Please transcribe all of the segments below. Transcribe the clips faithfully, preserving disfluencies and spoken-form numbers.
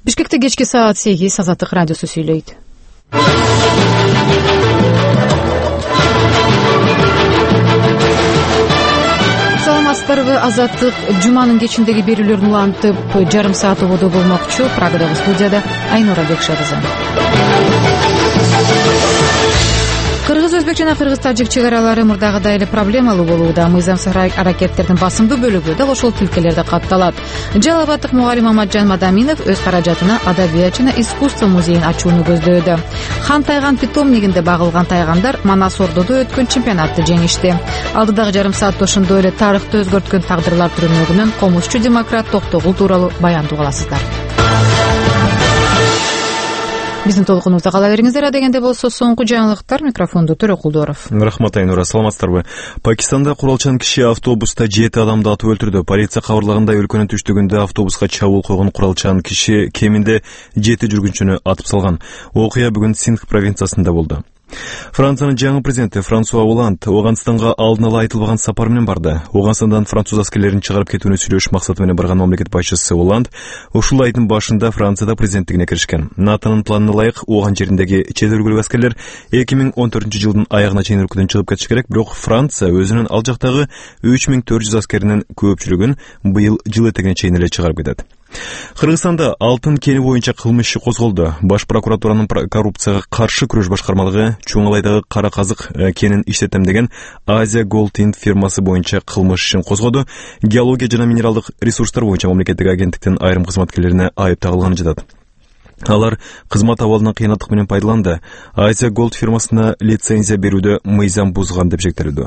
Бишкекте кечки саат сегиз Азаттык радиосу сүйлөйт. Саламатсыздарбы? Азаттык жуманын кечиндеги берүүлөрүн улантып, жарым саат ободо болмокчу. Прагадагы студияда Айнура Бекшарызы. Кыргыз-өзбек жана кыргыз-тажик чек аралары мурдагыдай эле проблемалуу болууда. Мыйзамсыз аракеттердин басымдуу бөлүгү дал ошол тилкелерде катталат. Жалал абадтык мугалим Аматжан Мадаминов өз каражатына Адабият жана искусство музейин ачууну көздөөдө. Хан Тайган питомнигинде багылган тайгандар Манас Ордодо өткөн чемпионатты жеңишти. Алдыдагы жарым саатта ошондой эле тарыхты өзгөрткөн тагдырлар түрмөгүнөн комузчу демократ Токтогул тууралуу баяндоо кыласыздар. Биздин толкунубузда кала бериңиздер. Дегенде болсо соңку жаңылыктар. Микрофонду Төрөкулдоров. Рахмат Айнура, саламатсыздарбы? Пакистанда куралчан киши автобуста жети адамды атып өлтүрдү. Полиция кабарлагандай өлкөнүн түштүгүндө автобуска чабуул койгон куралчан киши кеминде жети жүргүнчүнү атып салган. Окуя бүгүн Синдх провинциясында болду. Франциянын жаңы президенти Франсуа Оланд Ооганстанга алдын ала айтылбаган сапар менен барды. Ооганстандан француз аскерлерин чыгарып кетүүнү сүйлөш максаты менен барган мамлекет башчысы Оланд ушул айдын башында Францияда президенттигине киришкен. НАТОнун планына ылайык Ооган жериндеги чет өлкөлүк аскерлер эки миң он төртүнчү жылдын аягына чейин өлкөдөн чыгып кетиши керек, бирок Франция өзүнүн ал жактагы үч миң төрт жүз аскеринин көпчүлүгүн быйыл жыл этегине чейин эле чыгарып кетет. Кыргызстанда алтын кени боюнча кылмыш иши козголду. Баш прокуратуранын коррупцияга каршы күрөш башкармалыгы Чуңалайдагы кара казык кенин иштетем деген Азия Голд Инт фирмасы боюнча кылмыш ишин козгоду. Геология жана минералдык ресурстар боюнча мамлекеттик агенттиктин айрым кызматкерлерине айып тагылганы жатат. Алар кызмат абалынан кыйынаттык менен пайдаланды. Азия Голд фирмасына лицензия берүүдө мыйзам бузган деп шектелүүдө.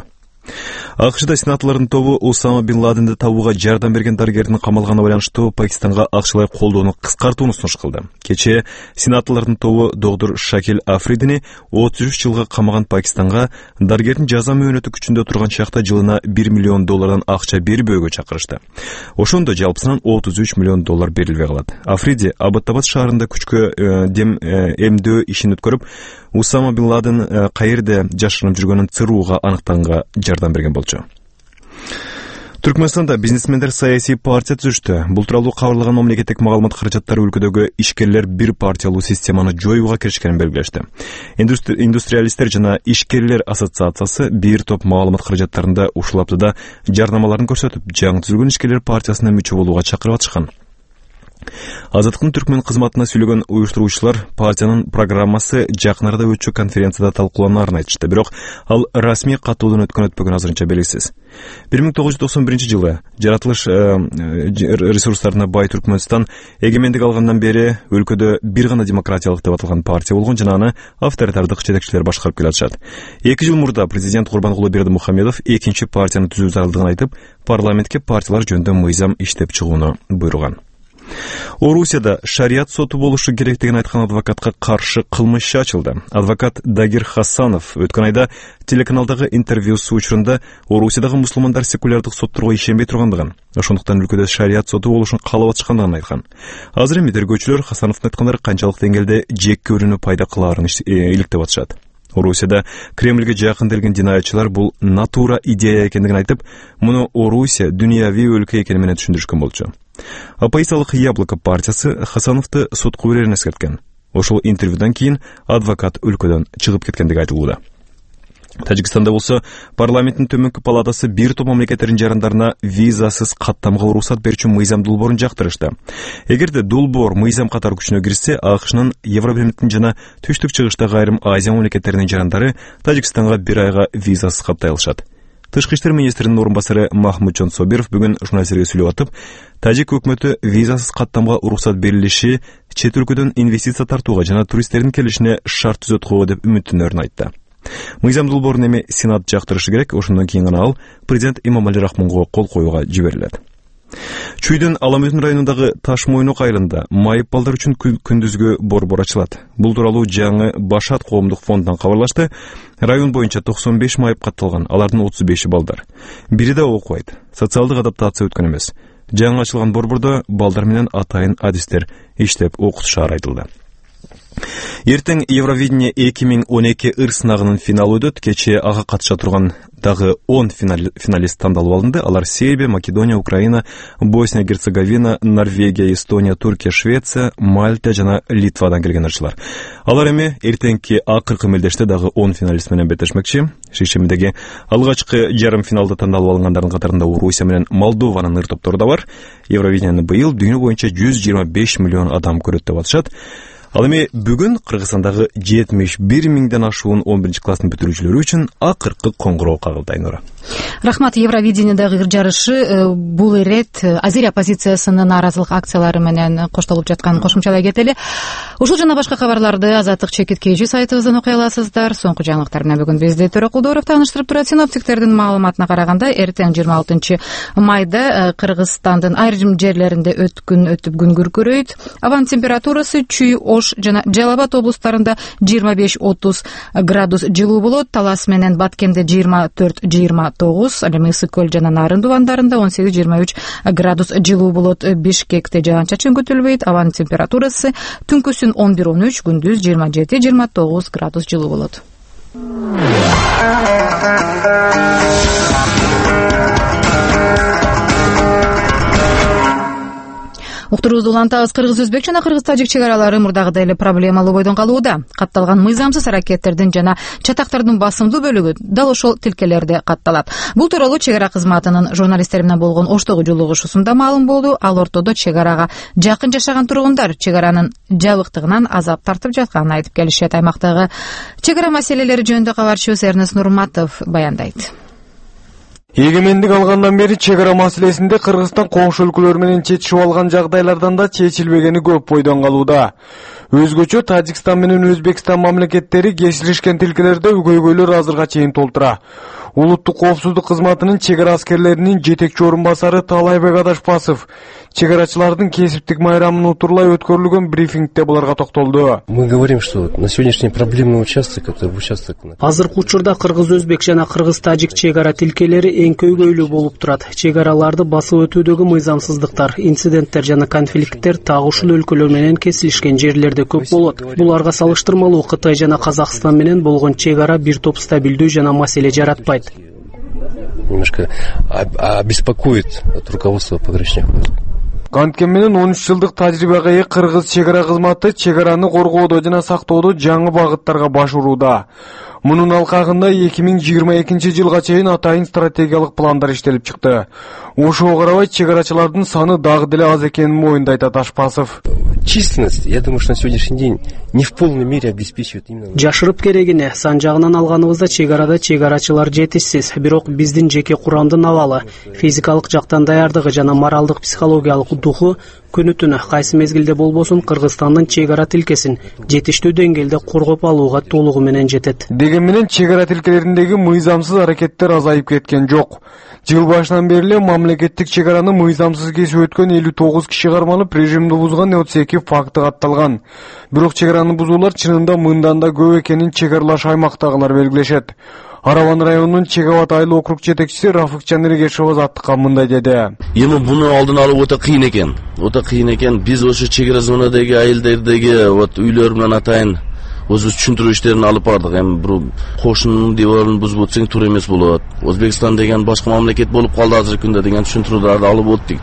АКШда сенаторлордун тобу Усама бин Ладенди табууга жардам берген дарыгердин камалганына байланыштуу Пакистанга акчалай колдоону кыскартууну сунуш кылды. Кечээ сенаторлордун тобу доктор Шакил Афридини отуз үч жылга камаган Пакистанга дарыгердин жаза мөөнөтү күчүндө турган чакта жылына бир миллион доллардан акча бербөөгө чакырышты. Ошондо жалпысынан отуз үч миллион доллар берилбей калат. Африди Абаттабад шаарында күчкө дем эмдөө ишин өткөрүп, Усама бин Ладен каерде жашырынып жүргөнүн ЦРУга аныктаганга жардам берген болчу. Түркмөнстанда бизнесмендер саясий партия түзүштү. Бул тууралуу кабарлаган мамлекеттик маалымат каражаттары өлкөдөгү ишкерлер бир партиялуу системаны жоюуга киришкенин белгилешти. Индустри... Индустриалисттер жана ишкерлер ассоциациясы бир топ маалымат каражаттарында ушул аптада жарнамаларын көрсөтүп, жаңы түзүлгөн ишкерлер партиясына мүчө болууга чакырып атышкан. Азаттыктын түркмөн кызматына сүйлөгөн уюштуруучулар партиянын программасы жакын арада өтчү конференцияда талкууланарын айтышты, бирок ал расмий катуудан өткөн өтпөгөн азырынча белгисиз. бир миң тогуз жүз токсон биринчи жылы жаратылыш ресурстарына бай Түркмөнстан эгемендик алгандан бери өлкөдө бир гана демократиялык деп аталган партия болгон жана аны авторитардык жетекчилер башкарып келатышат. эки жыл мурда президент Курбангулы Бердимухамедов экинчи партияны түзүү зарылдыгын айтып, парламентке партиялар жөнүндө мыйзам иштеп чыгууну буйруган. Орусияда шарият соту болушу керектигин айткан адвокатка каршы кылмыш иши ачылды. Адвокат Дагир Хасанов өткөн айда телеканалдагы интервьюсу учурунда Орусиядагы мусулмандар секулярдык сотторго ишенбей тургандыгын, ошондуктан өлкөдө шарият соту болушун каалап атышкандыгын айткан. Азыр эми тергөөчүлөр Хасановдун айткандары канчалык деңгээлде жек көрүүнү пайда кылаарын иликтеп атышат. Орусияда Кремльге жакын келген динаятчылар бул натура идея экендигин айтып, муну Орусия дүйнөви өлкө экени менен түшүндүрүшкөн болчу. Оппозициялык Яблоко партиясы Хасановду сотко берерин эскерткен. Ошол интервьюдан кийин адвокат өлкөдөн чыгып кеткендиги айтылууда. Тажикстанда болсо парламенттин төмөнкү палатасы бир топ мамлекеттердин жарандарына визасыз каттамга уруксат берүүчү мыйзам долбоорун жактырышты. Эгерде долбоор мыйзам катары күчүнө кирсе, АКШнын Евробиримдин жана түштүк чыгыштагы айрым Азия мамлекеттеринин жарандары Тажикстанга бир айга визасыз каттай алышат. Тышкы иштер министринин орун басары Махмуджон Собиров бүгүн журналисттерге сүйлөп атып, Тажик өкмөтү визасыз каттамга уруксат берилиши чет өлкөдөн инвестиция тартууга жана туристтердин келишине шарт түзөт коебу деп үмүттөнөрүн айтты. Мыйзам долбоорун эми Сенат жактырышы керек, ошондон кийин гана ал президент Имамали Рахмонго кол коюуга жиберилет. Чүйдүн Аламөтүн районундагы Таш Мойнок айылында майып балдар үчүн күндүзгү борбор ачылат. Бул тууралуу жаңы Башат коомдук фондунан кабарлашты. Район боюнча токсон беш майып катталган, алардын отуз беши балдар. Бири да окубайт. Социалдык адаптация өткөн эмес. Жаңы ачылган борбордо балдар менен атайын адистер иштеп окутушаары айтылды. Эртең Евровидение эки миң он эки ыр сынагынын финалы өтөт. Кечээ ага катыша турган дагы он финалист тандалып алынды. Алар Сербия, Македония, Украина, Босния, Герцеговина, Норвегия, Эстония, Туркия, Швеция, Мальта жана Литвадан келген ырчылар. Алар эми эртеңки акыркы мелдеште дагы он финалист менен беттешмекчи. Шишимдеги алгачкы жарым финалда тандалып алынгандардын катарында Орусия менен Молдованын ыр топтору да бар. Евровидениени быйыл дүйнө боюнча жүз жыйырма беш миллион адам көрөт деп атышат. Ал эми бүгүн Кыргызстандагы жетимиш бир миңден ашуун он биринчи класстын бүтүрүүчүлөрү үчүн акыркы коңгуроо кагылды. Айнура. Рахмат. Евровидениедagi ыр жарышы бул ирет Азия оппозициясынын нааразылык акциялары менен коштолуп жатканын кошумчалай кетели. Ушул жана башка кабарларды Азаттык чекит кж сайтыбыздан окуй аласыздар. Соңку жаңылыктар менен бүгүн бизди Төрөкулдууров тааныштырып турат. Синоптиктердин маалыматына караганда эртең жыйырма алтынчы майда Кыргызстандын айрым жерлеринде өткүн өтүп күн күркүрөйт. Абанын температурасы Чүй, Ош жана Жалал Абад облустарында жыйырма беш отуз градус жылуу болот. Талас менен Баткенде жыйырма төрт жыйырма тогуз, ал эми Ысык көл жана Нарын дубандарында он сегиз жыйырма үч градус жылуу болот. Бишкекте жаан-чачын күтүлбөйт. Абанын температурасы түнкүсүн он бир он үч, күндүз жыйырма жети жыйырма тогуз градус жылуу болот. Уктуруубузду улантабыз. Кыргыз-өзбек жана кыргыз-тажик чек аралары мурдагыдай эле проблемалуу бойдон калууда. Катталган мыйзамсыз аракеттердин жана чатактардын басымдуу бөлүгү дал ошол тилкелерде катталат. Бул тууралуу чек ара кызматынын журналисттер менен болгон оштогу жолугушуусунда маалым болду. Ал ортодо чек арага жакын жашаган тургундар чек аранын жабыктыгынан азап тартып жатканын айтып келишет. Аймактагы чек ара маселелери жөнүндө кабарчыбыз Эрнест Нурматов баяндайт. Эгемендик алгандан бери чек ара маселесинде Кыргызстан коңшу өлкөлөр менен чечишип алган жагдайлардан да чечилбегени көп бойдон калууда. Өзгөчө Тажикстан менен Өзбекстан мамлекеттери кесилишкен тилкелерде өгөйгөйлөр азырга чейин толтура. Улуттук коопсуздук кызматынын чек ара аскерлеринин жетекчи орун басары Талайбек Адашпасов чек арачылардын кесиптик майрамын утурлай өткөрүлгөн брифингде буларга токтолду. Мы говорим, что на сегодняшний проблемный участок, это участок. Азыркы учурда кыргыз-өзбек жана кыргыз-тажик чек ара тилкелери эң көйгөйлүү болуп турат. Чек араларды басып өтүүдөгү мыйзамсыздыктар, инциденттер жана конфликттер так ушул өлкөлөр менен кесилишкен жерлерде көп болот. Буларга салыштырмалуу Кытай жана Казакстан менен болгон чек ара бир топ стабилдүү жана маселе жаратпайт. Немножко обеспокоит от руководства пограничных войск. Канткен менен он үч жылдык тажрыйбага ээ кыргыз чек ара кызматы чек араны коргоодо жана сактоодо жаңы багыттарга баш урууда. Мунун алкагында эки миң жыйырма экинчи жылга чейин атайын стратегиялык пландар иштелип чыкты. Ошого карабай чек арачылардын саны дагы деле аз экенин моюндайт Адашпасов. Численность, я думаю, что на сегодняшний день не в полной мере обеспечивает именно. Жашырып керегине сан жагынан алганыбызда чек арада чек арачылар жетишсиз. Бирок биздин жеке курамдын абалы, физикалык жактан даярдыгы жана моралдык психологиялык духу күнү-түнү кайсы мезгилде болбосун Кыргызстандын чек ара тилкесин жетиштүү деңгээлде коргоп алууга толугу менен жетет. Деген менен чек ара тилкелериндеги мыйзамсыз аракеттер азайып кеткен жок. Жыл башынан бери эле мамлекеттик чек араны мыйзамсыз кесип өткөн элүү тогуз киши кармалып, режимди бузган отуз эки факты катталган. Бирок чек араны бузуулар чынында мындан да көп экенин чек аралаш аймактагылар белгилешет. Араван районунун Чек Абад айыл округ жетекчиси Рафыкчан Эргешов Азаттыкка мындай деди. Эми буну алдын алуу өтө кыйын экен. Өтө кыйын экен. Биз ошо чек ара зонадагы айылдардагы вот үйлөр менен атайын өзү түшүндүрүү иштерин алып бардык. Эми бир кошунун дебарын бузуп өтсөң туура эмес болот. Өзбекстан деген башка мамлекет болуп калды азыркы күндө деген түшүндүрүүлөрдү алып өттүк.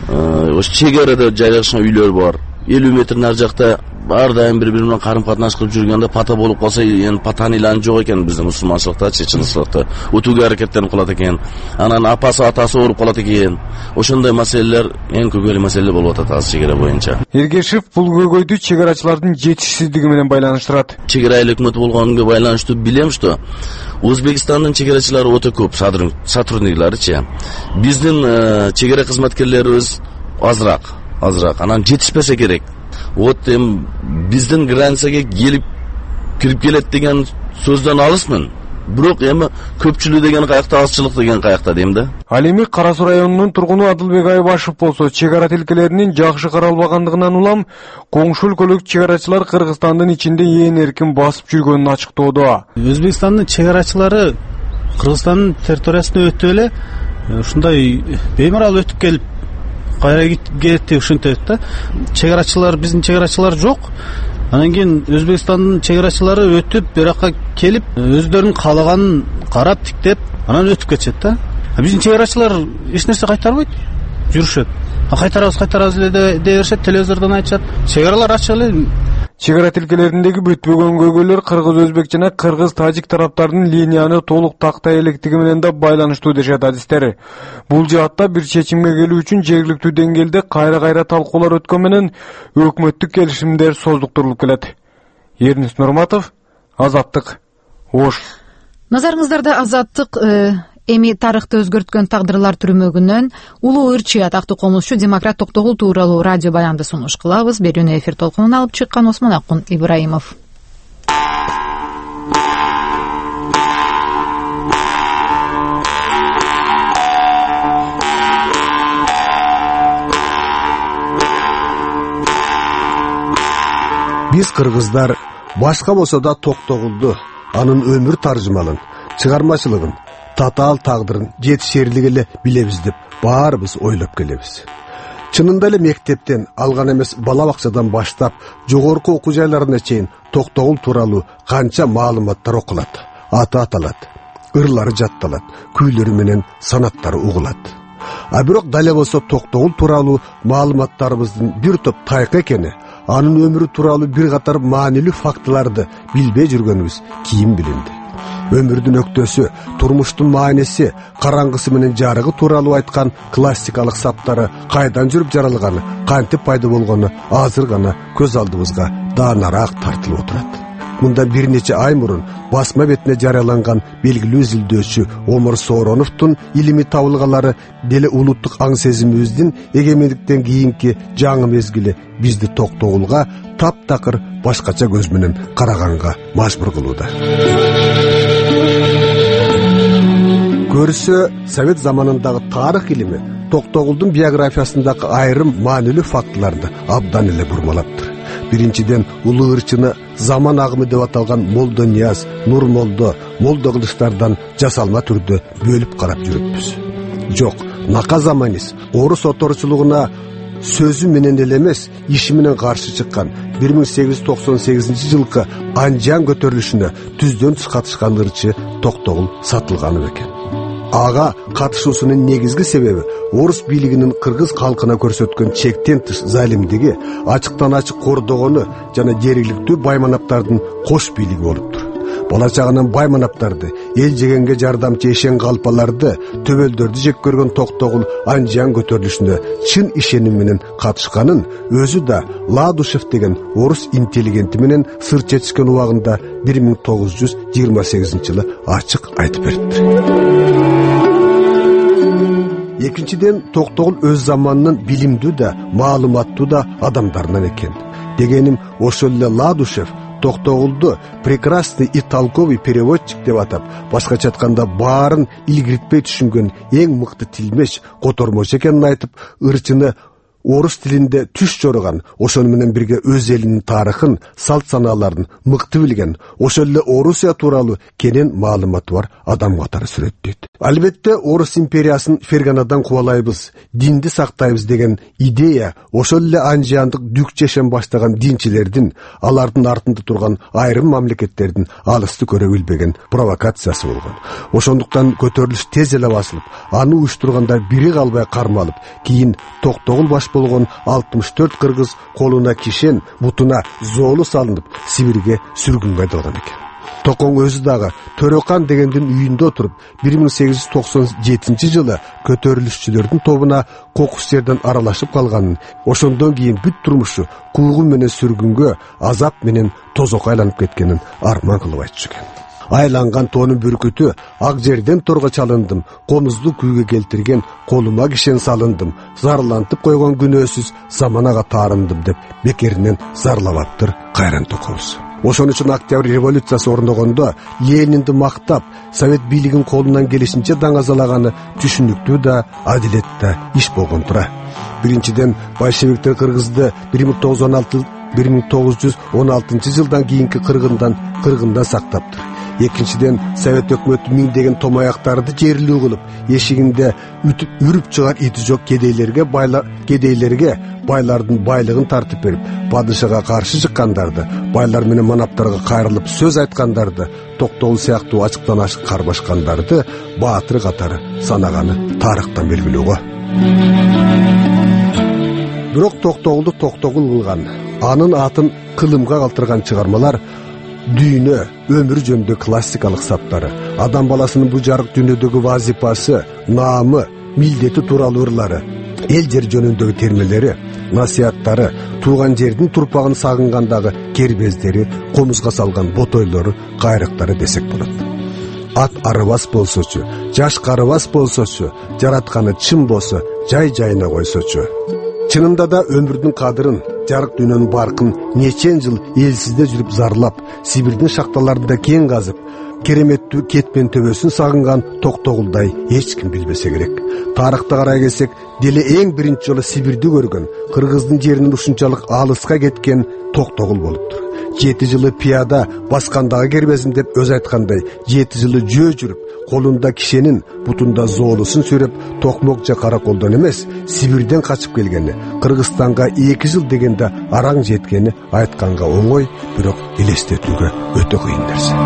Ошо чек арада жайгашкан үйлөр бар. элүү метр нар жакта ар дайым бири-бири менен карым-катнаш кылып жүргөндө пата болуп калса, эми патаны илан жок экен биздин мусулманчылыкта, чеченчиликте. Өтүүгө аракеттерин кылат экен. Анан апасы, атасы ооруп калат экен. Ошондой маселелер эң көйгөйлүү маселе болуп атат азыр чек ара боюнча. Эргешев бул көйгөйдү чек арачылардын жетишсиздиги менен байланыштырат. Чек ара айыл өкмөтү болгонго байланыштуу билем, что Өзбекстандын чек арачылары өтө көп, сотрудникларычы. Биздин чек ара кызматкерлерибиз азыраак, азыраак. Анан жетишпесе керек. Вот эми биздин границага келип кирип келет деген сөздөн алысмын. Бирок эми көпчүлүк деген каякта, азчылык деген каякта дейм да. Ал эми Кара Суу районунун тургуну Адылбек Айбашев болсо, чек ара тилкелеринин жакшы каралбагандыгынан улам коңшу өлкөлүк чек арачылар Кыргызстандын ичинде ээн эркин басып жүргөнүн ачыктоодо. Өзбекстандын чек арачылары Кыргызстандын территориясына өтүп эле ушундай беймарал өтүп келип кайра кетти ушинтет да. Чек арачылар, биздин чек арачылар жок. Анан кийин Өзбекстандын чек арачылары өтүп бу жакка келип, өздөрүнүн каалаганын карап, тиктеп, анан өтүп кетишет да. Биздин чек арачылар эч нерсе кайтарбайт, жүрүшөт. Кайтарабыз, кайтарабыз эле дей беришет, телевизордон айтышат. Чек аралар ачык эле. Чек ара тилкелериндеги бүтпөгөн көйгөйлөр кыргыз, өзбек жана кыргыз, тажик тараптардын линияны толук тактай электиги менен да байланыштуу дешет адистер. Бул жаатта бир чечимге келүү үчүн жергиликтүү деңгээлде кайра-кайра талкуулар өткөн менен өкмөттүк келишимдер создуктурулуп келет. Эрнис Нурматов, Азаттык, Ош. Назарыңыздарда Азаттык эми тарыхты өзгөрткөн тагдырлар түрмөгүнөн улуу ырчы атактуу комузчу демократ Токтогул тууралуу радио баянды сунуш кылабыз. Берүүнү эфир толкунун алып чыккан Осмонакун Ибраимов. Биз кыргыздар башка болсо да Токтогулду, анын өмүр таржымалын, чыгармачылыгын, татаал тагдырын жетишерлик эле билебиз деп баарыбыз ойлоп келебиз. Чынында эле мектептен, алган эмес бала бакчадан баштап жогорку окуу жайларына чейин Токтогул тууралуу канча маалыматтар окулат, аты аталат, ырлары жатталат, күйлөрү менен санаттары угулат. А бирок дале болсо Токтогул тууралуу маалыматтарыбыздын бир топ тайкы экени, анын өмүрү тууралуу бир катар маанилүү фактыларды билбей жүргөнүбүз кийин билинди. Өмүрдүн өктөсү, турмуштун мааниси, караңгысы менен жарыгы тууралуу айткан классикалык саптары кайдан жүрүп жаралганы, кантип пайда болгону азыр гана көз алдыбызга даанараак тартылып отурат. Мында бир нече ай мурун басма бетине жарыяланган белгилүү изилдөөчү Омар Соороновдун илимий табылгалары деле улуттук аң сезимибиздин эгемендиктен кийинки жаңы мезгили бизди Токтогулга таптакыр башкача көз менен караганга мажбур кылууда. Көрсө, Совет заманындагы тарых илими Токтогулдун биографиясындагы айрым маанилүү фактыларды абдан эле бурмалаптыр. Биринчиден, улуу ырчыны заман агымы деп аталган Молдо Нияз, Нурмолдо, Молдо кылычтардан жасалма түрдө бөлүп карап жүрүппүз. Жок, Нака Заманис орус оторчулугуна сөзү менен эле эмес, иши менен каршы чыккан бир миң сегиз жүз токсон сегизинчи жылкы Анжан көтөрүлүшүнө түздөн тыш катышкан ырчы Токтогул сатылганы бекен. Ага катышуусунун негизги себеби орус бийлигинин кыргыз калкына көрсөткөн чектен тыш залимдиги, ачыктан ачык кордогону жана жергиликтүү байманаптардын кош бийлиги болуптур. Бала чагынан байманаптарды, эл жегенге жардамчы эшен калпаларды, төбөлдөрдү жек көргөн Токтогул Анжан көтөрүлүшүнө чын ишеним менен катышканын өзү да Ладушев деген орус интеллигенти менен сыр чечишкен убагында бир миң тогуз жүз жыйырма сегизинчи жылы ачык айтып бериптир. Экинчиден, Токтогул өз заманынын билимдүү да, маалыматтуу да адамдарынан экен. Дегеним, ошол эле Ладушев Токтогулду прекрасный и толковый переводчик деп атап, башкача айтканда баарын илгиртпей түшүнгөн эң мыкты тилмеш, котормочу экенин айтып, ырчыны орус тилинде түш жорган, ошону менен бирге өз элинин тарыхын, салт санааларын мыкты билген, ошол эле Орусия тууралуу кенен маалыматы бар адам катары сүрөттөйт. Албетте, Орус империясын Ферганадан кубалайбыз, динди сактайбыз деген идея ошол эле Анжандык дүк жешен баштаган динчилердин, алардын артында турган айрым мамлекеттердин алысты көрө билбеген провокациясы болгон. Ошондуктан көтөрүлүш тез эле басылып, аны уюштургандар бири калбай кармалып, кийин Токтогул баш болгон алтымыш төрт кыргыз колуна кишен, бутуна зоолу салынып, Сибирге сүргүнгө айдалган экен. Токоң өзү дагы Төрөкан дегендин үйүндө отуруп, бир миң сегиз жүз токсон жетинчи жылы көтөрүлүшчүлөрдүн тобуна кокус жерден аралашып калганын, ошондон кийин бүт турмушу куугу менен сүргүнгө, азап менен тозокко айланып кеткенин арман кылып айтчу экен. Айланган тоонун бүркүтү, ак жерден торго чалындым, комузду күйгө келтирген колума кишен салындым, зарлантып койгон күнөөсүз заманага таарындым деп бекеринен зарлабаптыр Кайран Токобуз. Ошон үчүн Октябрь революциясы орногондо Ленинди мактап, Совет бийлигин колунан келишинче даңазалаганы түшүнүктүү да, адилет да иш болгон тура. Биринчиден, большевиктер кыргызды бир миң тогуз жүз он алтынчы жылдан кийинки кыргындан кыргындан сактаптыр. Экинчиден, совет өкмөтү миңдеген томаяктарды жерлүү кылып, эшигинде үтүп үрүп чыгар ити жок кедейлерге байлар кедейлерге байлардын байлыгын тартып берип, падышага каршы чыккандарды, байлар менен манаптарга кайрылып сөз айткандарды, Токтогул сыяктуу ачыктан ачык карбашкандарды баатыр катары санаганы тарыхтан белгилүү го. Бирок Токтогулду Токтогул кылган, анын атын кылымга калтырган чыгармалар дүйнө, өмүр жөнүндө классикалык саптары, адам баласынын бу жарык дүйнөдөгү вазипасы, наамы, милдети тууралуу ырлары, эл жер жөнүндөгү термелери, насыяттары, тууган жердин турпагын сагынгандагы кербездери, комузга салган ботойлору, кайрыктары десек болот. Ат арыбас болсочу, жаш карыбас болсочу, жаратканы чын болсо, жай-жайына койсочу. Чынында да өмүрдүн кадырын, жарык дүйнөнүн баркын нечен жыл элсизде жүрүп зарлап, Сибирдин шахталарында кен казып, кереметтүү кетмен төбөсүн сагынган Токтогулдай эч ким билбесе керек. Тарыхта карай келсек, деле эң биринчи жолу Сибирди көргөн, кыргыздын жеринин ушунчалык алыска кеткен Токтогул болуптур. Жети жылы пияда баскандагы кербезим деп өз айткандай, жети жылы жөө жүрүп, колунда кишенин, бутунда зоолусун сүйрөп, токмок же караколдон эмес, Сибирден качып келгени, Кыргызстанга эки жыл дегенде араң жеткени айтканга оңой, бирок элестетүүгө өтө кыйын нерсе.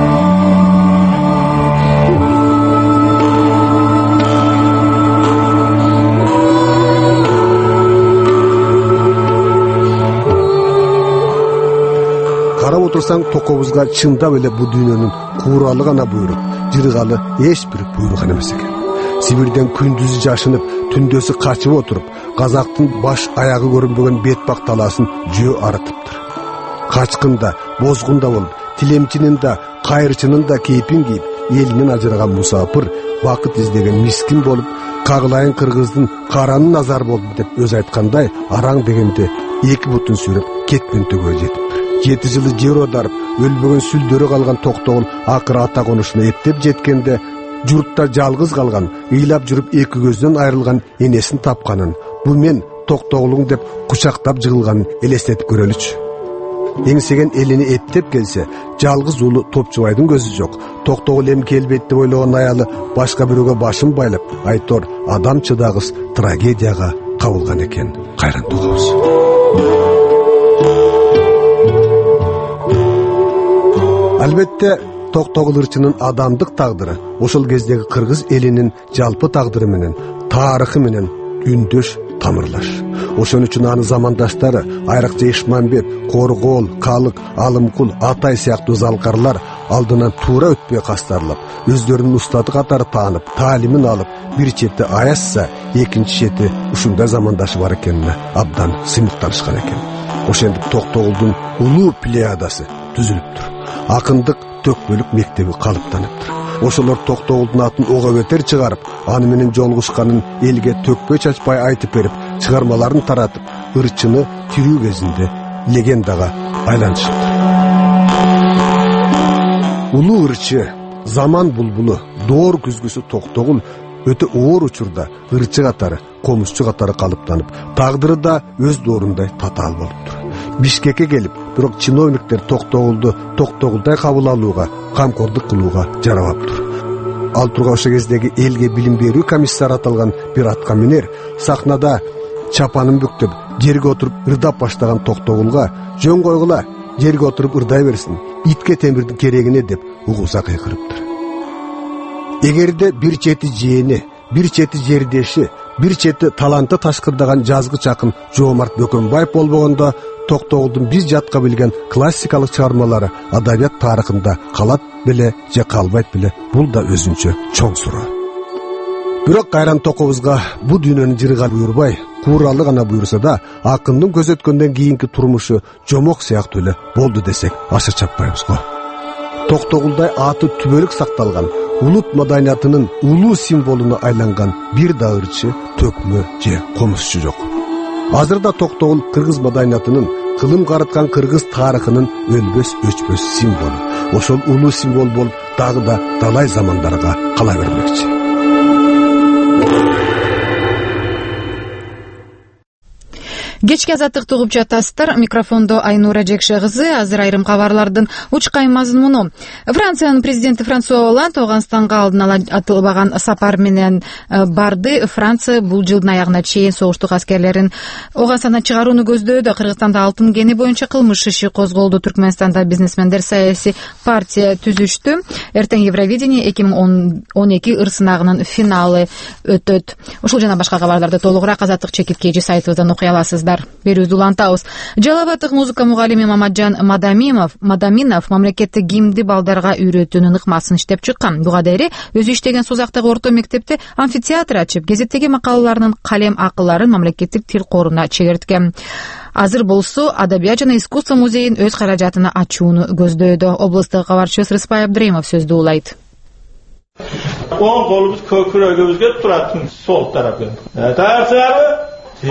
Карап отурсаң, токобузга чындап эле бу дүйнөнүн кууралы гана буйрук, жыргалы эч бир буйрук эмес экен. Сибирден күндүзү жашынып, түндөсү качып отуруп, казактын баш аягы көрүнбөгөн бетпак талаасын жөө арытыптыр. Качкын да, бозгун да болуп, тилемчинин да, кайрчынын да кейпин кийип, элинен ажыраган мусапыр, бакыт издеген мискин болуп, кагылайын кыргыздын каранын назар болду деп өз айткандай, араң дегенде эки бутун сүйрөп кетмен төгөгө жетиптир. Жети жылы жер одарып, өлбөгөн сүлдөрү калган Токтогул акыры ата конушуна эптеп жеткенде, журтта жалгыз калган, ыйлап жүрүп эки көздөн айрылган энесин тапканын, бу мен Токтогулуң деп кучактап жыгылганын элестетип көрөлүчү. Эңсеген элини эптеп келсе, жалгыз уулу Топчубайдын көзү жок. Токтогул эми келбейт деп ойлогон аялы башка бирөөгө башын байлап, айтор адам чыдагыс трагедияга кабылган экен. Кайран тугабыз. Албетте, Токтогул ырчынын адамдык тагдыры ошол кездеги кыргыз элинин жалпы тагдыры менен, тарыхы менен үндөш, тамырлаш. Ошон үчүн анын замандаштары, айрыкча Ишмамбет, Коргоол, Калык, Алымкул, Атай сыяктуу залкарлар алдынан туура өтпөй кастарлап, өздөрүнүн устаты катары таанып, таалимин алып, бир чети аязса, экинчи чети ушундай замандашы бар экенине абдан сыймыктанышкан экен. Ошентип Токтогулдун улуу плеядасы түзүлүптүр. Акындык төкпөлүк мектеби калыптаныптыр. Ошолор Токтогулдун атын ого бетер чыгарып, аны менен жолугушканын элге төкпөй чачпай айтып берип, чыгармаларын таратып, ырчыны тирүү кезинде легендага айлантышыптыр. Улуу ырчы, заман булбулу, доор күзгүсү Токтогул өтө оор учурда ырчы катары, комузчу катары калыптанып, тагдыры да өз доорундай татаал болуптур. Бишкекке келип, бирок чиновниктер Токтогулду Токтогулдай кабыл алууга, камкордук кылууга жарабаптыр. Ал турга ошо кездеги элге билим берүү комиссары аталган бир атка минер, сахнада чапанын бүктөп, жерге отуруп ырдап баштаган Токтогулга жөн койгула, жерге отуруп ырдай берсин, итке темирдин керегине деп угуза кыйкырыптыр. Эгерде бир чети жээни, бир чети жердеши, бир чети таланты ташкырдаган жазгыч акын Жоомарт Бөкөнбаев болбогондо, Токтогулдун биз жатка билген классикалык чыгармалары адабият тарыхында калат беле же калбайт беле, бул да өзүнчө чоң суроо. Бирок кайран токобузга бу дүйнөнүн жырыга буйрбай, кууралы гана буйрса да, акындын көзөткөндөн кийинки турмушу жомок сыяктуу эле болду десек аша чаппайбыз го. Токтогулдай аты түбөлүк сакталган, улут маданиятынын улуу символуна айланган бир да ырчы, төкмө же комузчу жок. Азырда Токтогул кыргыз маданиятынын, кылым карыткан кыргыз тарыхынын өлбөс өчпөс символу. Ошол улуу символ болуп дагы да талай замандарга кала бермекчи. Кечки азаттыкты угуп жатасыздар. Микрофондо Айнура Жекше кызы. Азыр айрым кабарлардын учкай мазмуну. Франциянын президенти Франсуа Олланд Ооганстанга алдын ала атылбаган сапар менен барды. Франция бул жылдын аягына чейин согуштук аскерлерин Ооганстандан чыгарууну көздөөдө. Кыргызстанда алтын кени боюнча кылмыш иши козголду. Түркмөнстанда бизнесмендер саясий партия түзүштү. Эртең Евровидение эки миң он эки ырсынагынын финалы өтөт. Ушул жана башка кабарларды толугураак азаттык чекиткейчи сайтыбыздан окуй аласыздар. Берүүбүздү улантабыз. Жалал Абадтык музыка мугалими Маматжан Мадаминов Мадаминов мамлекеттик гимнди балдарга үйрөтүүнүн ыкмасын иштеп чыккан. Буга дейин өзү иштеген Созактагы орто мектепте амфитеатр ачып, гезеттеги макалаларынын калем акыларын мамлекеттик тил коруна чегерткен. Азыр болсо Адабият жана искусство музейин өз каражатына ачууну көздөөдө. Облустук кабарчыбыз Рыспай Абдыремов сөздү улайт. Оң колубуз көкүрөгүбүзгө турат, сол тарапы. Тартары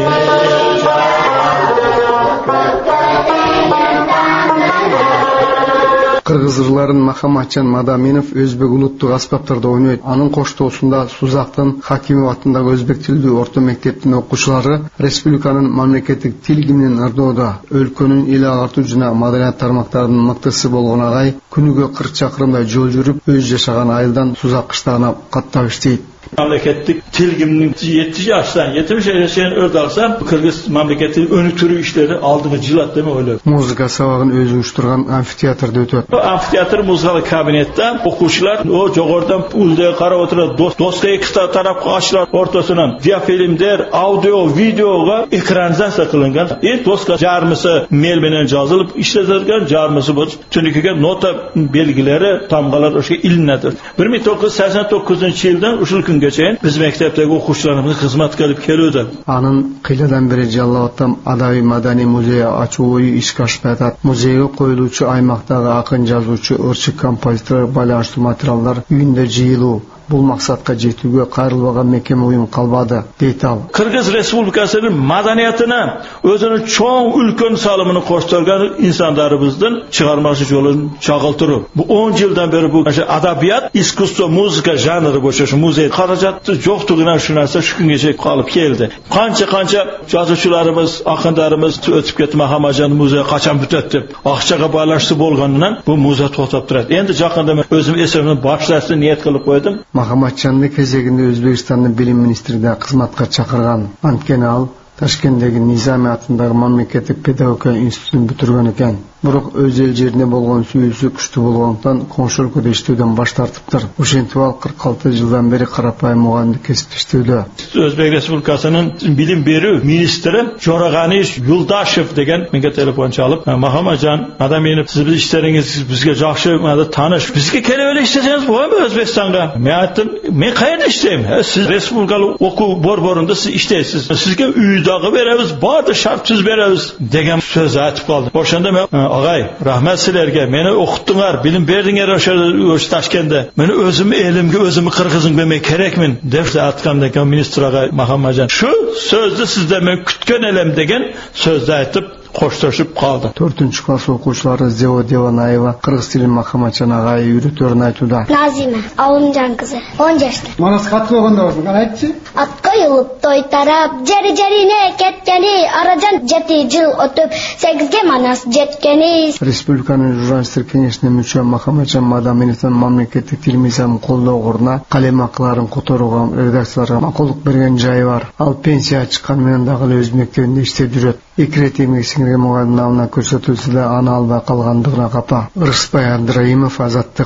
Кыргыз ырларын Махаматжан Мадаминов өзбек улуттук аспаптарда ойнойт. Анын коштоосунда Сузактын Хакимов атындагы өзбек тилдүү орто мектептин окуучулары республиканын мамлекеттик тил гимнин ырдоодо өлкөнүн эл агартуу жана маданият тармактарынын мыктысы болгон агай күнүгө кырк чакырымдай жол жүрүп, өз жашаган айылдан Сузак кыштагына каттап иштейт. Memleketlik tilgiminin yetmiş yaştan yetmiş yaşayan ördaksam Kırgız memleketi önütürü işleri aldığını cilat değil mi öyle? Muzika sabahın özü uçturgan amfiteatrda ötüyor. O amfiteatr muzikalı kabinette okuşlar o jogordan uldaya kara oturan dost doskaya kısa taraf açılar ortasından diyafilmler, audio, videoga ekranizasiya kılıngan. E doska jarmısı mail bilen yazılıp işletilgan jarmısı bu tünüküge nota belgileri tamgalar o şey ilinadi. bir ming to'qqiz yuz sakson to'qqizinchi yildan ushul kunga чейин биз мектептеги окуучуларыбыз кызмат кылып келүүдө. Анын кыйладан бери Жалал Абадта адабий маданий музей ачуу ою ишке ашпай атат. Музейге коюлуучу аймактагы акын жазуучу, ырчык композитор, байланыштуу материалдар үйүндө жыйылуу. Бул максатка жетүүгө кайрылбаган мекеме уюм калбады, дейт ал. Кыргыз Республикасынын маданиятына өзүнүн чоң үлкөн салымын коштурган инсандарыбыздын чыгармачы жолун чагылтыруу. Бу он жылдан бери бул адабият, искусство, музыка жанры боюнча музей каражаты жоктугунан ушул нерсе şu күнгө калып келди. Канча канча жазуучуларыбыз, акындарыбыз өтүп кетти, Махаматжан музей качан бүтөт деп акчага байланыштуу болгонунан бул музей токтоп турат. Энди жакында мен өзүм эсебимден башташты ниет кылып койдум. Махаматжанды кезегинде Өзбекстандын билим министринде кызматка чакырган. Анткени ал Ташкенттеги Низами атындагы мамлекеттик педагогика институтун бүтүргөн экен. Бирок өз эл жерине болгон сүйүүсү күчтүү болгондуктан коңшу өлкөдө иштөөдөн баш тартыптыр. Ошентип ал кырк алты жылдан бери карапайым мугалимдик кесип иштөөдө. Өзбек Республикасынын билим берүү министри Жорогани Юлдашев деген менге телефон чалып, Махаматжан Мадаминов, сиз биз иштериңиз бизге жакшы тааныш. Бизге келип эле иштесеңиз болобу Өзбекстанга? Мен айттым, мен кайерде иштейм? Сиз республикалык окуу борборунда сиз иштейсиз. Сизге үй дагы беребиз, барды шарт түз беребиз деген сөз айтып калды. Ошондо мен Agay, rahmet silerge, meni okuttunglar, bilim berdinger oşu Taşkent'de. Meni özümü elimge, özümü Kırgız'ın beme kerekmin, derse atkamdaki ministr agay Mахаматжан. Şu sözde sizde men kütken elem degen sözde aytıp коштошуп калды. төртүнчү класс окуучулары Зео Деванаева кыргыз тилин Махаматжан агай үйрөтөөрүн айтууда. Назима, Алымжан кызы, он жашта. Манас кат болгондо болсун, кана айтчы? Ат коюлуп той тарап, жери жерине кеткени, арадан жети жыл өтүп, сегизге манас жеткени. Республиканын журналисттер кеңешине мүчө Махаматжан Мадаминовдун мамлекеттик тил мыйзамын колдоо коруна калем акыларын которууга редакцияларга макулдук берген жайы бар. Ал пенсия чыккан менен дагы өз мектебинде иштеп жүрөт. Эки рет эмгек сиңирген мугалим намына көрсөтүлсө да аны албай калгандыгына капа. Рыспай Абдыраимов, Азаттык.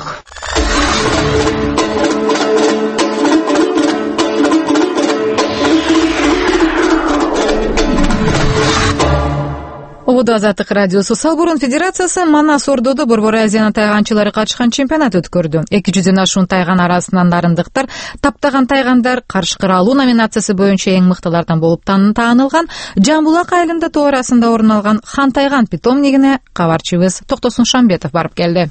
Ободо Азаттык радиосу. Салбурун федерациясы Манас Ордодо Борбор Азиянын тайганчылары катышкан чемпионат өткөрдү. эки жүздөн ашуун тайган арасынан дарындыктар, таптаган тайгандар каршкыра алуу номинациясы боюнча эң мыктылардан болуп таанылган. Жамбулак айылында тоо арасында орун алган Хан Тайган питомнигине кабарчыбыз Токтосун Шамбетов барып келди.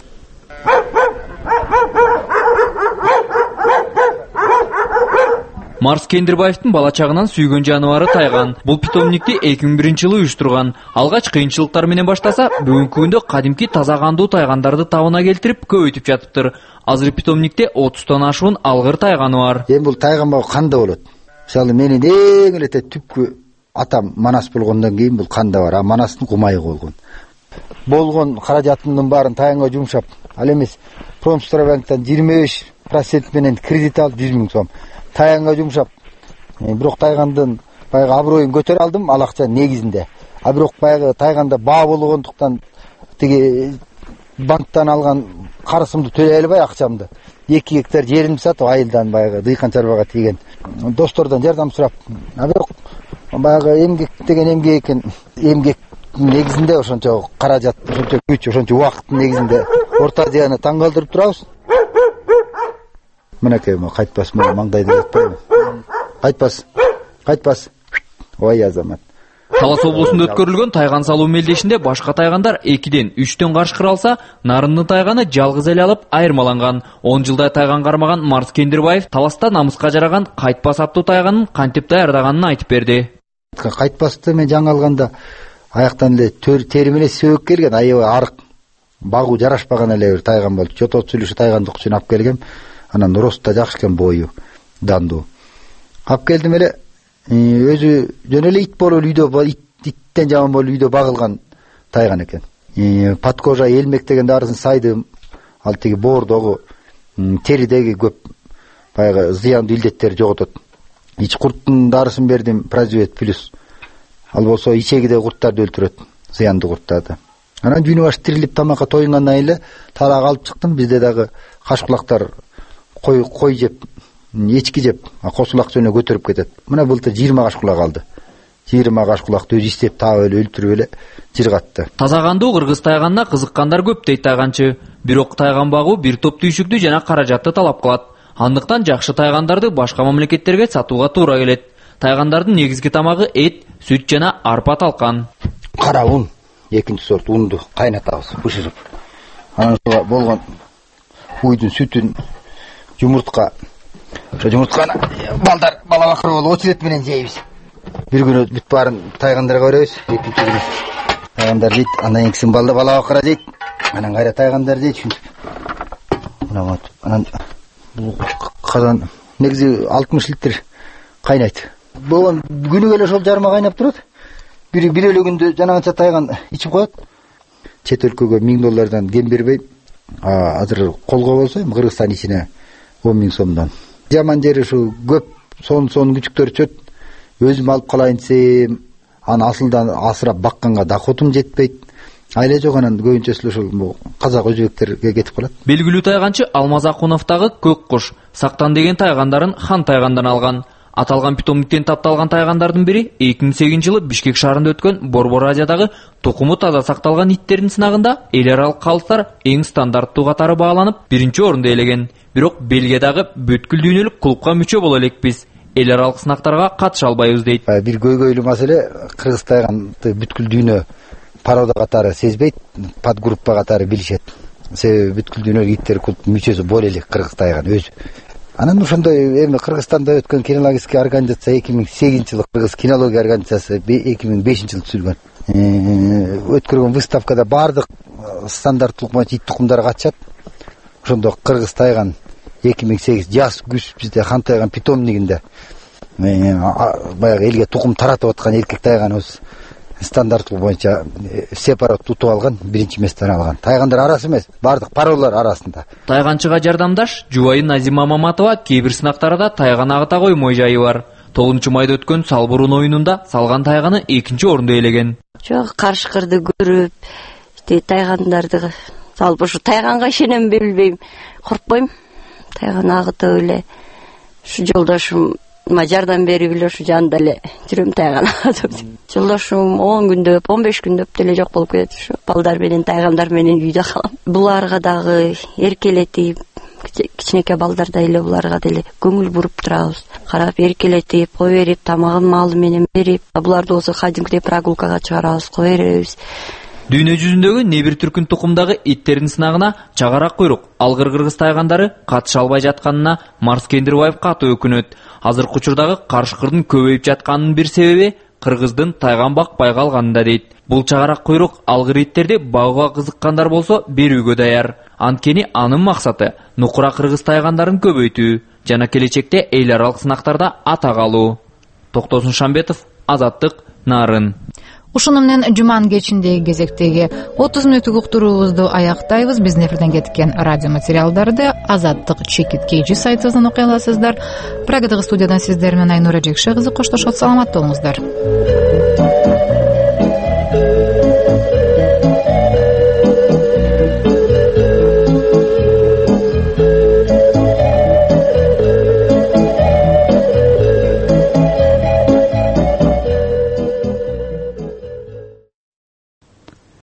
Марс Кендирбаевдин бала чагынан сүйгөн жаныбары тайган. Бул питомникти эки миң биринчи жылы уюштурган. Алгач кыйынчылыктар менен баштаса, бүгүнкү күндө кадимки таза кандуу тайгандарды табына келтирип көбөйтүп жатыптыр. Азыр питомникте отуздан ашуун алгыр тайганы бар. Эми бул тайган багы кандай болот? Мисалы менин эң эле түпкү атам Манас болгондон кийин бул канда бар. А Манастын кумайы болгон. Болгон каражатымдын баарын Таянга жумшап, ал эмес Промстройбанктан жыйырма беш процент менен кредит алып жүз миң сом. Таянга жумшап, бирок Тайгандын баягы аброюн көтөрө алдым ал акча негизинде. А бирок баягы Тайганда баа болгондуктан тиги банктан алган карызымды төлөй албай акчамды эки гектар жеримди сатып айылдан баягы дыйкан чарбага тийген достордон жардам сурап, а бирок баягы эмгек деген эмгек экен. Эмгек негизинде ошончо каражат, ошончо күч, ошончо убакыттын негизинде орто азияны таң калтырып турабыз. Мынакей кайтпас, маңдайды жатпайбы? Кайтпас, кайтпас. Ой азамат. Талас облусунда өткөрүлгөн тайган салуу мелдешинде башка тайгандар экиден үчтөн карышкыр алса, Нарынды тайганы жалгыз эле алып айырмаланган. он жылдай тайган кармаган Марс Кендирбаев Таласта намыска жараган кайтпас аттуу тайганын кантип даярдаганын айтып берди. Кайтпасты мен жаңы алганда аяктан эле тери менен сөөк келген, аябай арык, багуу жарашпаган эле бир тайган болду. Чотот сүйлүшү тайгандык үчүн алып келгем. Анан рост да жакшы экен, бою дандуу. Алып келдим эле, өзү жөн эле ит болуп үйдө, иттен жаман болуп үйдө багылган тайган экен. Подкожа элмек деген дарысын сайдым. Ал тиги боордогу теридеги көп баягы зыяндуу илдеттер жоготот. Ич курттун дарысын бердим, Прозвет плюс. Ал болсо ичегиде курттарды өлтүрөт, зыяндуу курттарды. Анан жүнү баш тирилип тамакка тоюнгандан эле талак алып чыктым. Бизде дагы кашкулактар кой кой жеп, эчки жеп, косулак жөнө көтөрүп кетет. Мына былтыр жыйырма кашкулак алды. жыйырма кашкулакты өзү истеп таап эле өлтүрүп эле жыргатты. Тазагандуу кыргыз тайганына кызыккандар көп дейт тайганчы. Бирок тайган багуу бир топ түйшүктү жана каражатты талап кылат. Андыктан жакшы тайгандарды башка мамлекеттерге сатууга туура келет. Тайгандардын негизги тамагы эт, сүт жана арпа талкан. Кара ун, экинчи сорт унду кайнатабыз, бышырып. Анан болгон уйдун сүтүн, жумуртка, ошо жумуртканы балдар бала бакыр болуп очерет менен жейбиз. Бир күнү бүт баарын тайгандарга беребиз, экинчи күнү тайгандар жейт, андан кийин балда бала бакыра жейт, анан кайра тайгандар жейт, ушинтип. Мына анан бул казан негизи алтымыш литр кайнайт. Болгон күнүгө эле ошол жарма кайнап турат. Бир бир эле күндө жанагынча тайган ичип коет. Чет өлкөгө миң доллардан кем бербейм. Азыр колго болсо Кыргызстан ичине он миң сомдон. Жаман жери ушу көп сон сон күчүктөр чөт. Өзүм алып калайын десем, аны асылдан асырап бакканга доходум жетпейт. Айла жок, анан көбүнчөсү ушул казак өзбектерге кетип калат. Белгилүү тайганчы Алмаз Акуновдагы көк куш Сактан деген тайгандарын хан тайгандан алган. Аталган питомниктен тапталган тайгандардын бири эки миң сегизинчи жылы Бишкек шаарында өткөн Борбор Азиядагы тукуму таза сакталган иттердин сынагында эл аралык калыстар эң стандарттуу катары бааланып, биринчи орунду ээлеген. Бирок Бельгиядагы бүткүл дүйнөлүк клубка мүчө боло элекпиз. Эл аралык сынактарга катыша албайбыз дейт. Бир көйгөйлүү маселе, кыргыз тайганды бүткүл дүйнө парода катары сезбейт, подгруппа катары билишет. Себеби бүткүл дүйнөлүк иттер клубунун мүчөсү боло элек кыргыз тайган өзү. Анан ошондой эми Кыргызстанда өткөн кинологический организация эки миң сегизинчи жылы, Кыргыз кинология организациясы эки миң бешинчи жылы түзүлгөн. Өткөргөн выставкада бардык стандарттуулук боюнча ит тукумдары катышат. Ошондо кыргыз тайган эки миң сегиз жаз күз бизде хан тайган питомнигинде баягы элге тукум таратып аткан эркек тайганыбыз стандарттуулук боюнча сепарат утуп алган, биринчи местени алган. Тайгандар арасы эмес, бардык паролор арасында. Тайганчыга жардамдаш жубайы Назима Маматова кээ бир сынактарда тайган агыта коймой жайы бар. тогузунчу майда өткөн Салбурун оюнунда салган тайганы экинчи орунду ээлеген. Жок, карышкырды көрүп, тайгандарды салып ушу тайганга ишенем билбейм, коркпойм. Тайган агытып эле ушу жолдошум жардам берип эле ушу жанында эле жүрөм тайган агытып. Жолдошум он күндөп, он беш күндөп деле жок болуп кетет ушу. Балдар менен, тайгандар менен үйдө калам. Буларга дагы эркелетип, кичинекей балдардай эле буларга деле көңүл буруп турабыз. Карап эркелетип, кой берип, тамагын маалы менен берип, буларды болсо кадимкидей прогулкага чыгарабыз, кой беребиз. Дүйнө жүзүндөгү не бир түркүн тукумдагы иттердин сынагына чагарак куйрук алгыр кыргыз тайгандары катыша албай жатканына Марс Кендирбаев катуу өкүнөт. Азыркы учурдагы карышкырдын көбөйүп жатканынын бир себеби кыргыздын тайган бакпай калганында дейт. Бул чагарак куйрук алгыр иттерди багууга кызыккандар болсо берүүгө даяр. Анткени анын максаты нукура кыргыз тайгандарын көбөйтүү жана келечекте эл аралык сынактарда атак алуу. Токтосун Шамбетов, Азаттык, нарын. Ушуну менен жуманын кечиндеги кезектеги отуз мүнөттүк уктуруубузду аяктайбыз. Биздин эфирден кеткен радио материалдарды Азаттык чекит kg сайтыбыздан окуй аласыздар. Прагадагы студиядан сиздер менен Айнура Жекше кызы коштошот. Саламатта болуңуздар.